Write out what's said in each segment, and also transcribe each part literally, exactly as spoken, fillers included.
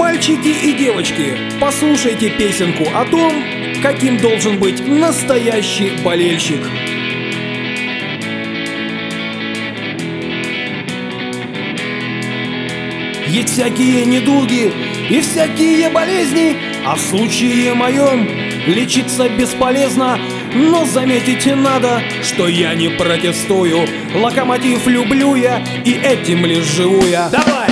Мальчики и девочки, послушайте песенку о том, каким должен быть настоящий болельщик. Есть всякие недуги и всякие болезни, а в случае моем лечиться бесполезно. Но заметить надо, что я не протестую. Локомотив люблю я, и этим лишь живу я. Давай!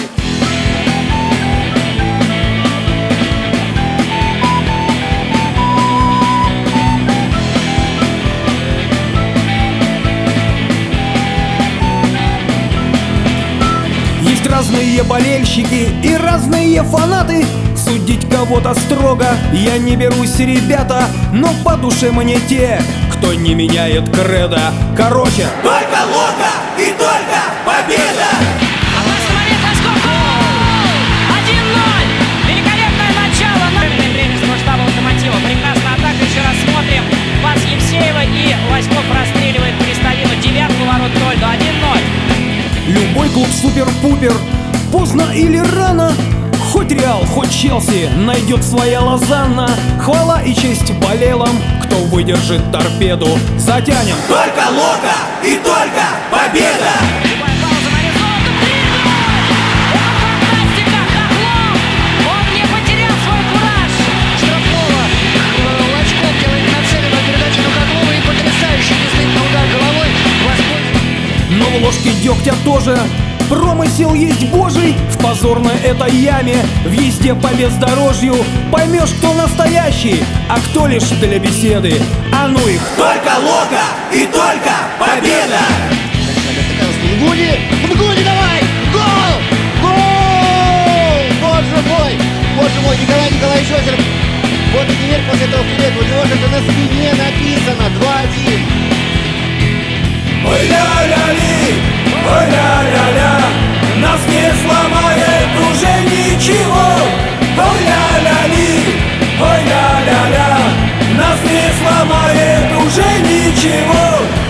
Есть разные болельщики и разные фанаты. Судить кого-то строго я не берусь, ребята, но по душе мне те, кто не меняет кредо. Короче, только Лока и только победа! А посмотрите, сколько! один ноль! Великолепное начало! Правильное время с масштаба Локомотива. Прекрасная атака, еще раз смотрим. Пас Евсеева и Васьков простреливает Крестовину. Девятку ворот ноль до один ноль. Любой клуб супер-пупер, поздно или рано, хоть Реал, хоть Челси, найдет своя Лозанна. Хвала и честь болелам, кто выдержит торпеду. Затянем. Только Лока и только победа! Пауза нарисована. три ноль! Вот фантастика! Хохлов! Он не потерял свой кураж! Штрафного Лачков делает нацеленную передачу на Хохлова и потрясающий действительно удар головой. Но в ложке дегтя тоже промысел есть божий. В позорной этой яме, в езде по бездорожью, поймешь, кто настоящий, а кто лишь для беседы. А ну их! Только Лока и только победа! Мгуни! Мгуни, давай! Гол! Гол! Боже мой! Боже мой, Николай Николаевич Озеров! Вот и теперь после этого вперед, у него же это на спине написано два один. Ой, ля-ля-ли! Ой, ля-ля-ля! Нас не сломает уже ничего! Ой, ля-ля-ли! Ой, ля-ля-ля! Нас не сломает уже ничего!